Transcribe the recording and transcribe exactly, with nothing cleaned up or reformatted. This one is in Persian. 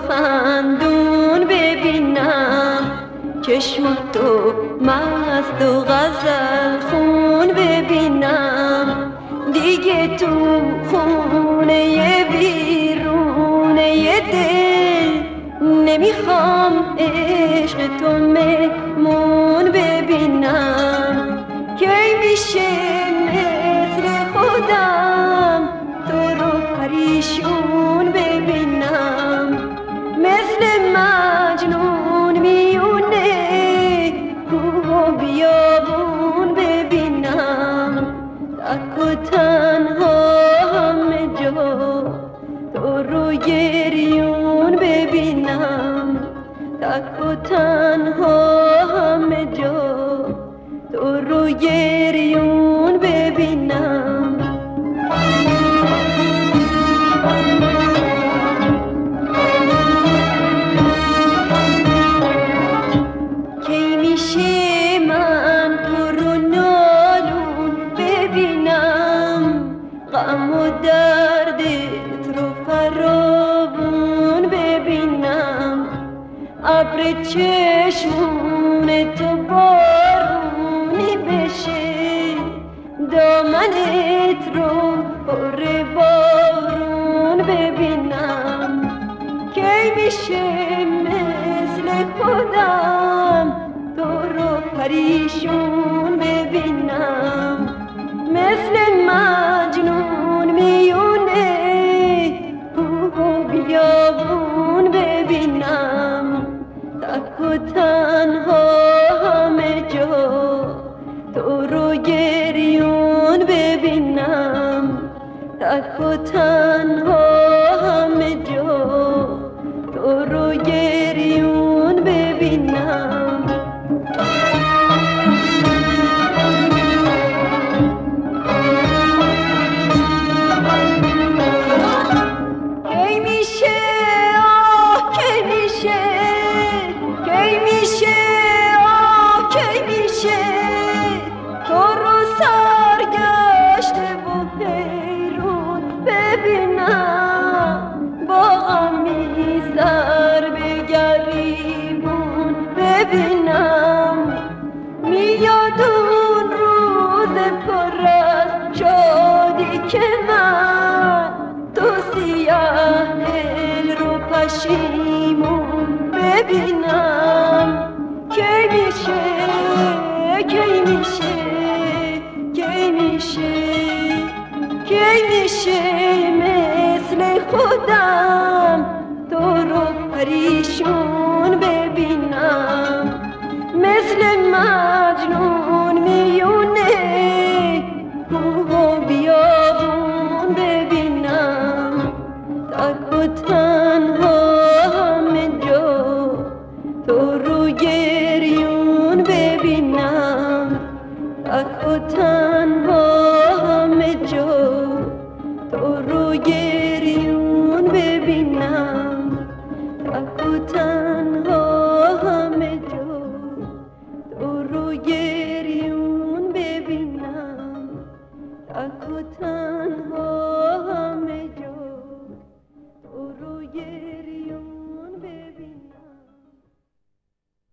خندون ببینم، چشماتو مست و غزل خون ببینم. دیگه تو خونه بیرونه دل نمیخوام عشق تو مهمون ببینم. کی میشه مثل خودم تو رو پریشون ببینم، مثل مجنون میونه کوه و بیابون ببینم. تک و تنها همه جا تو رو گریون ببینم، تک و تنها همه جا تو رو گریون ببینم. کی میشه من تو رو نالون ببینم، غم و دردت رو فراوون ببینم. ابر چشمون تو بارونی بشه، دامنت رو پر بارون ببینم. کی میشه مثل خودم تو رو پریشون ببینم، مثل مجنون میونه کوه و بیابون ببینم. تک و تنها همه جا تو رو گریون ببینم، تک و تنها همه جا تو رو گریون ببینم. کی میشه آه کی میشه، کی میشه آه کی میشه تو رو سرگشته و حیرون ببینم. با غمی سر به گریبون ببینم، میاد اون روز پر از شادی که من تو سیاه دل رو پشیمون ببینم. کی میشه کی میشه کی میشه کی میشه مثل خودم تو رو پریشون ببینم، مثل مجنون میونه کوه و بیابون ببینم. تک و تنها همه جا تو رو گریون ببینم، تک و تنها همه جا تو رو گریون ببینم، تک و تنها همه جا تو رو گریون ببینم، تک و تنها همه جا تو رو گریون